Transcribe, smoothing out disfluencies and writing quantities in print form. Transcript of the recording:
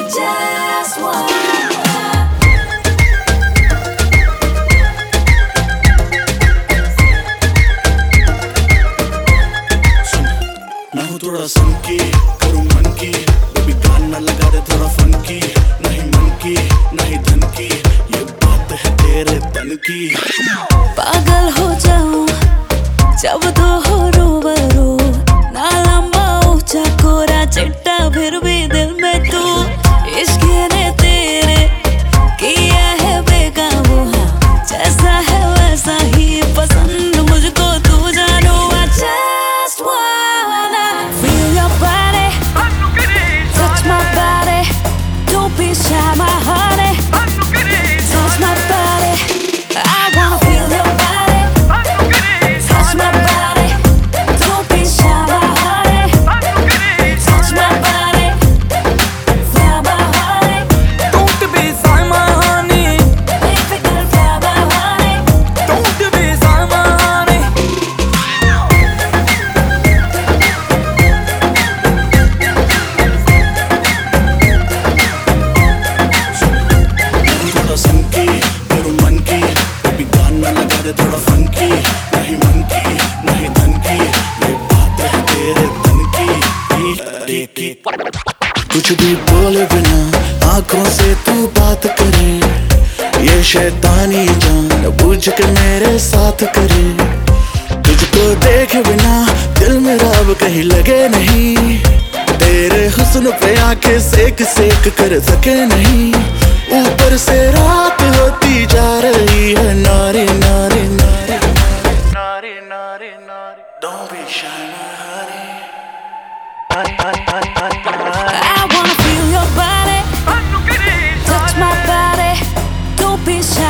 just want मैं हूँ थोड़ा संकी, करूँ मन की, बेबी गाना लगा दे थोड़ा फंकी, नहीं मन की नहीं धन की, ये बात है तेरे तन की। पागल हो जाऊं जब तो हो रूबरू, ना लंबा ऊंचा कोरा चिट्टा फिर भी दिल में तू, इश्क ने तेरे किया है बेकाबू, हाँ जैसा है वैसा ही पसंद मुझको तू जानू। I just wanna feel your body, touch my body, don't be shy my honey, touch my body, I wanna feel your body, touch my body, don't be shy my honey, touch my body, feel my honey, Don't be shy my honey, baby girl feel my honey, don't be shy my honey. थोड़ा संकी, करूँ मन की, baby गाना लगा दे थोड़ा funky, नहीं मन की नहीं धन की, ये बात है तेरे तन की। कुछ भी बोले बिना आंखों से तू बात करे, ये शैतानी जान बूझ के मेरे साथ करे, तुझको देखे बिना दिल मेरा अब कहीं लगे नहीं, तेरे हुस्न पे आके सेक सेक कर सके नहीं, ऊपर से रात होती जा रही है नारी नारी नारी नारी नारी नारी, don't be shy my honey, I wanna feel your body, touch my body, don't be shy